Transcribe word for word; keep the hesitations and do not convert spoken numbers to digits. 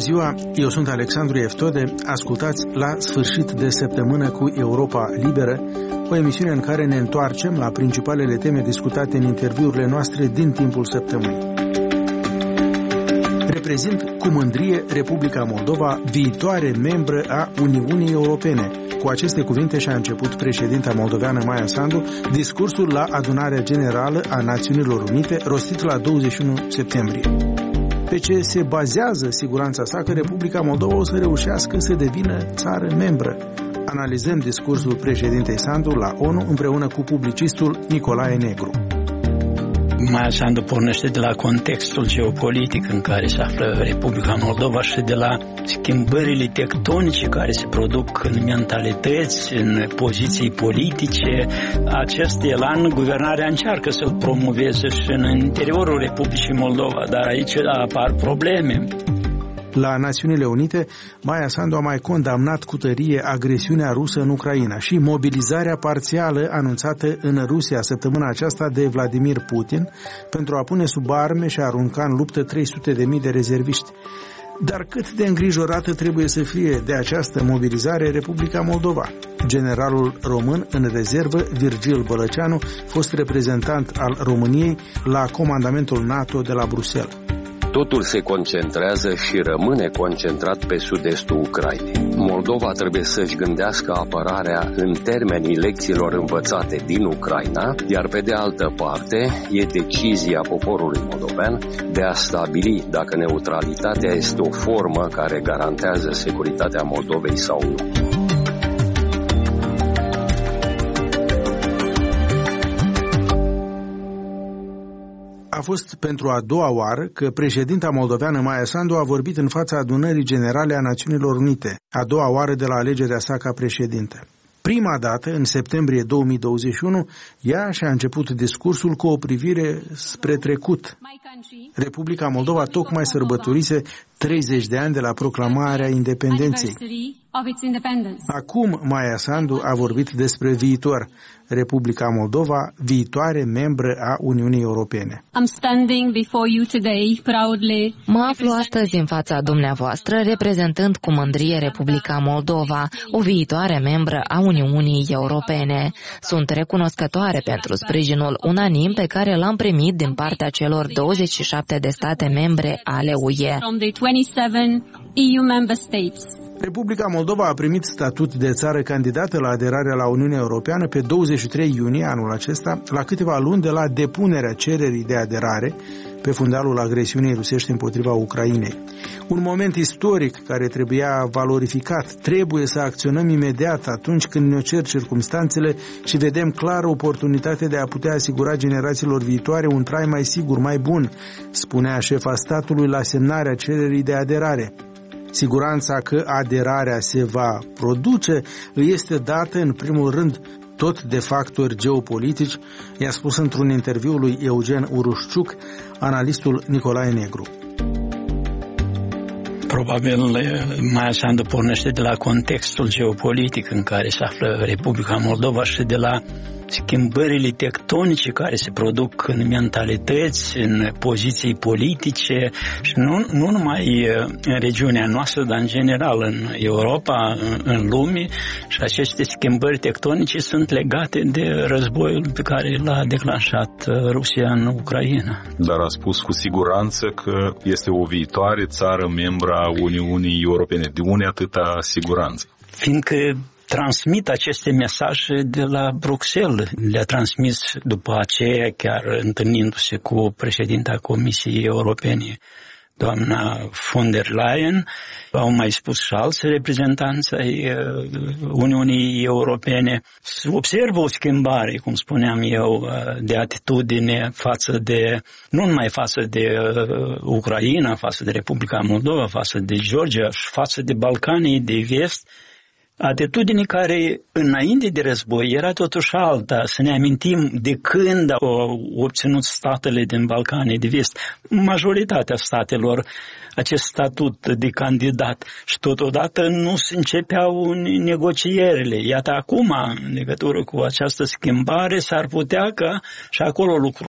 ziua, eu sunt Alexandru Eftode, ascultați La Sfârșit de Săptămână cu Europa Liberă, o emisiune în care ne întoarcem la principalele teme discutate în interviurile noastre din timpul săptămânii. Reprezint cu mândrie Republica Moldova, viitoare membră a Uniunii Europene. Cu aceste cuvinte și-a început președinta moldoveană Maia Sandu discursul la Adunarea Generală a Națiunilor Unite, rostit la douăzeci și unu septembrie. Pe ce se bazează siguranța sa că Republica Moldova o să reușească să devină țară membră. Analizăm discursul președintei Sandu la ONU împreună cu publicistul Nicolae Negru. Maia Sandu pornește de la contextul geopolitic în care se află Republica Moldova și de la schimbările tectonice care se produc în mentalități, în poziții politice. Acest elan, guvernarea încearcă să-l promoveze și în interiorul Republicii Moldova, dar aici apar probleme. La Națiunile Unite, Maia Sandu a mai condamnat cu tărie agresiunea rusă în Ucraina și mobilizarea parțială anunțată în Rusia săptămâna aceasta de Vladimir Putin pentru a pune sub arme și a arunca în luptă trei sute de mii de rezerviști. Dar cât de îngrijorată trebuie să fie de această mobilizare Republica Moldova? Generalul român în rezervă, Virgil Bălăceanu, fost reprezentant al României la comandamentul NATO de la Bruxelles. Totul se concentrează și rămâne concentrat pe sud-estul Ucrainei. Moldova trebuie să-și gândească apărarea în termenii lecțiilor învățate din Ucraina, iar pe de altă parte e decizia poporului moldovean de a stabili dacă neutralitatea este o formă care garantează securitatea Moldovei sau nu. A fost pentru a doua oară că președinta moldoveană Maia Sandu a vorbit în fața Adunării Generale a Națiunilor Unite, a doua oară de la alegerea sa ca președintă. Prima dată, în septembrie două mii douăzeci și unu, ea și-a început discursul cu o privire spre trecut. Republica Moldova tocmai sărbătorise treizeci de ani de la proclamarea independenței. Acum Maia Sandu a vorbit despre viitor. Republica Moldova, viitoare membră a Uniunii Europene. Mă aflu astăzi în fața dumneavoastră reprezentând cu mândrie Republica Moldova, o viitoare membră a Uniunii Europene. Sunt recunoscătoare pentru sprijinul unanim pe care l-am primit din partea celor douăzeci și șapte de state membre ale U E. Republica Moldova a primit statut de țară candidată la aderarea la Uniunea Europeană pe douăzeci și trei iunie anul acesta, la câteva luni de la depunerea cererii de aderare pe fundalul agresiunii rusești împotriva Ucrainei. Un moment istoric care trebuia valorificat. Trebuie să acționăm imediat atunci când ne cer circumstanțele și vedem clar oportunitatea de a putea asigura generațiilor viitoare un trai mai sigur, mai bun, spunea șefa statului la semnarea cererii de aderare. Siguranța că aderarea se va produce îi este dată în primul rând tot de factori geopolitici, i-a spus într-un interviu lui Eugen Urușciuc, analistul Nicolae Negru. Probabil Maia Sandu pornește de la contextul geopolitic în care se află Republica Moldova și de la schimbările tectonice care se produc în mentalități, în poziții politice și nu, nu numai în regiunea noastră, dar în general în Europa, în lume, și aceste schimbări tectonice sunt legate de războiul pe care l-a declanșat Rusia în Ucraina. Dar a spus cu siguranță că este o viitoare țară membră a Uniunii Europene. De unde atâta siguranță? Fiindcă transmit aceste mesaje de la Bruxelles. Le-a transmis după aceea, chiar întâlnindu-se cu președinta Comisiei Europene, doamna von der Leyen. Au mai spus și alți reprezentanți ai Uniunii Europene. Observă o schimbare, cum spuneam eu, de atitudine față de, nu numai față de Ucraina, față de Republica Moldova, față de Georgia și față de Balcanii de Vest, atitudine care înainte de război era totuși alta. Să ne amintim de când au obținut statele din Balcanii de Vest, majoritatea statelor, acest statut de candidat și totodată nu se începeau negocierile. Iată acum, în legătură cu această schimbare, s-ar putea ca și acolo lucrurile